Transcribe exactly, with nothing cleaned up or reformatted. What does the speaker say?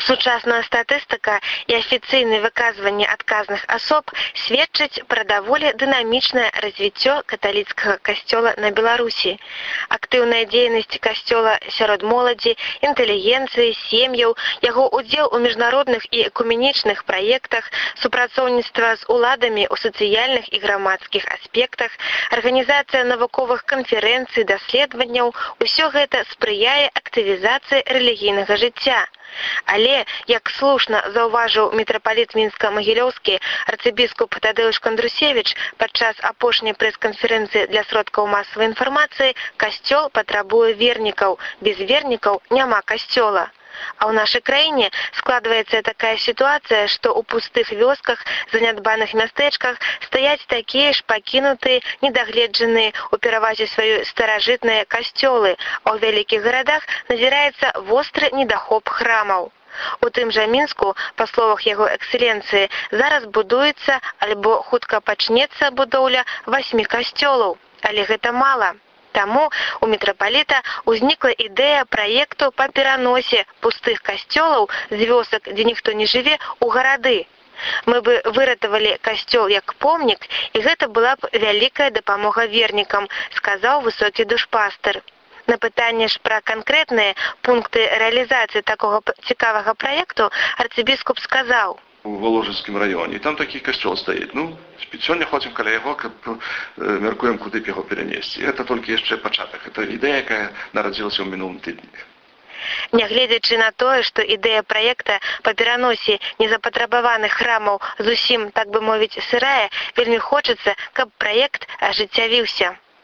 Сучасная статыстика и официальные выказывания отказных особ сведчаць пра даволі дынамічнае развіццё каталіцкага касцёла на Беларусі. Актыўная дзейнасць касцёла сярод моладзі, інтэлігенцыі, сем'яў, яго удзел у міжнародных і экуменічных праектах, супрацоўніцтва з уладамі ў сацыяльных і грамадскіх аспектах, арганізацыя навуковых канферэнцый, даследаванняў – усё гэта спрыяе актывізацыі рэлігійнага жыцця. Але, як слушна заўважыў мітрапаліт Мінска-Магілёўскі арцыбіскуп Тадэўш Кандрусевіч падчас апошняй прэс-канферэнцыі для сродкаў масавай інфармацыі, касцёл патрабуе вернікаў, без вернікаў няма касцёла. А ў нашай краіне складваецца такая сітуацыя, што ў пустых вёсках, занядбаных мястэчках стаяць такія ж пакінутыя, недагледжаныя у перавазе сваёй старажытныя касцёлы, а ў вялікіх гарадах назіраецца востры недахоп храмаў. У тым жа Мінску, па словах яго эксцэленцыі, зараз будуецца альбо хутка пачнецца будоўля васьмі касцёлаў, але гэта мала. Таму у мітрапаліта ўзнікла ідэя праекту па пераносе пустых касцёлаў з вёсак, дзе ніхто не жыве, у гарады. Мы бы выратавалі касцёл як помнік, і гэта была б вялікая дапамога вернікам, сказаў высокі душпастар. На пытанне ж пра канкрэтныя пункты рэалізацыі такога цікавага праекту арцыбіскуп сказаў: у Воложенскім раёне, і там такі касцёл стаіць. Ну, сёння ходзім каля яго, каб мяркуем, куды б яго перанесці. Гэта толькі яшчэ пачатак. Гэта ідэя, якая нарадзілася ў мінулым тыдні. Нягледзячы на тое, што ідэя праекта па пераносе незапатрабаваных храмаў зусім, так бы мовіць, сырая, вельмі хочацца, каб праект ажыццявіўся.